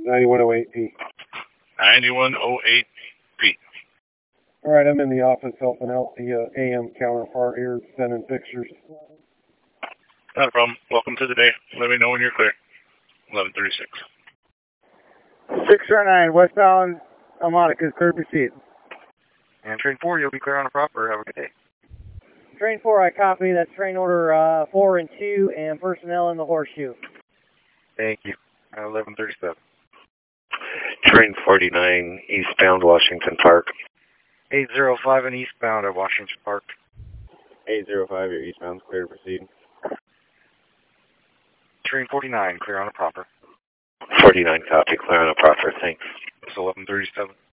9108P. 9108P. All right, I'm in the office helping out the AM counterpart here, sending pictures. Not a problem. Welcome to the day. Let me know when you're clear. 1136. 609, westbound Almonica, clear to proceed. And train 4, you'll be clear on a proper. Have a good day. Train 4, I copy. That's train order 4 and 2 and personnel in the horseshoe. Thank you. 1137. Train 49, eastbound Washington Park. 805 and eastbound at Washington Park. 805, your eastbound's clear to proceed. Train 49, clear on a proper. 49 copy, clear on a proper, thanks. It's 1137.